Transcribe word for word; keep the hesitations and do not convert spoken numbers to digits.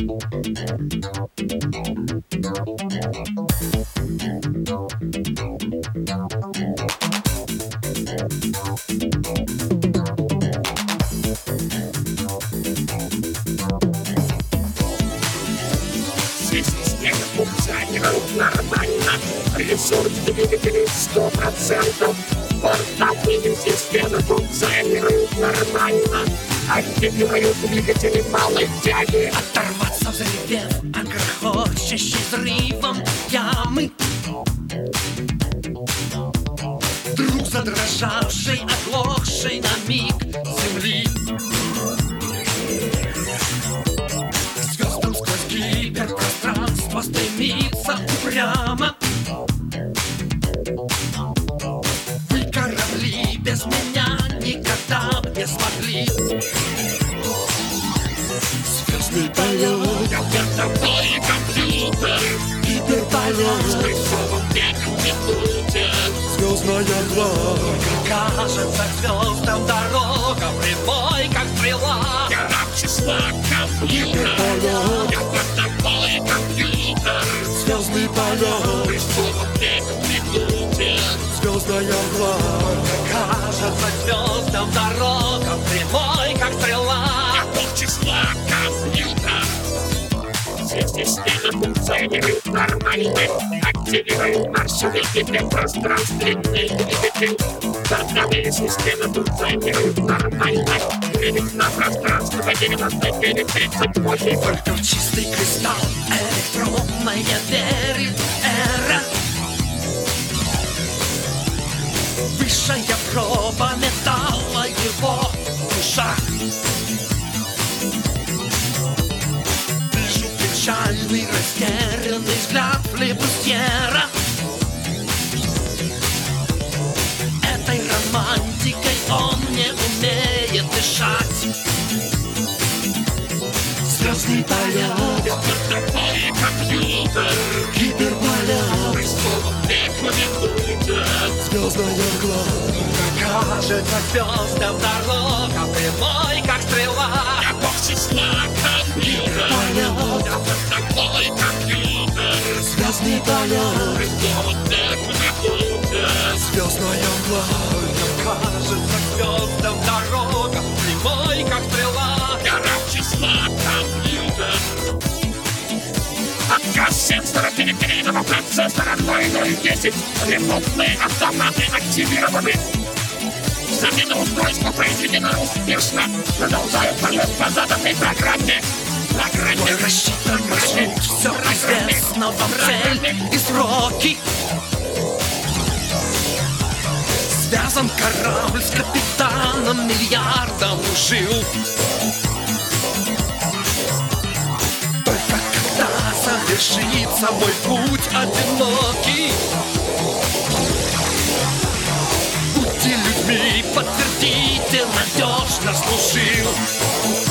Система функционирует нормально. Ресурс двигателей сто процентов. Портативные системы функционируют нормально. Активируют двигатели малой тяги. Оторваться взрывев от грохочущей взрывом ямы. Вдруг задрожавшей, оглохшей на миг земли. К звездам сквозь гиперпространство стремится упрямо. Вы, корабли, без меня никогда не смогли. Звездный полет, Вертолет, компьютер, гиперполет, Звездная гладь, кажется звездам дорога прямой, как стрела. грамм числа, компьютер, вертолет, компьютер, звездный полет, звездная гладь, Кажется звездам дорога прямой, как стрела. грамм числа, компьютер. Все системы функционируют нормально. Активируют маршевый гиперпространственный двигатель. Портативные системы функционируют нормально. Перед на пространство девяносто девять тридцать восемь. Только в чистый кристалл электронная верит эра. Высшая проба металла его душа. Вижу печальный, растерянный взгляд флебустьера. Этой романтикой он не умеет дышать. Звездный полет, Вертолет, компьютер, гиперполет, звездная гладь, кажется звездам дорога прямой, как стрела. грамм числа, компьютер, вертолет, компьютер, звездный полет, звездная гладь, Кажется звездам дорога прямой, как стрела. грамм числа, компьютер. Отказ сенсора периферийного процессора ноль ноль десять. Ремонтные автоматы активированы. Замена устройства произведена успешно. Продолжаю полет по заданной программе. Программе Мой рассчитан маршрут, все известно вам цель и сроки. Связан корабль с капитаном миллиардом жил. Только когда завершится мой путь одинокий, будьте людьми, подтвердите, надежно служил.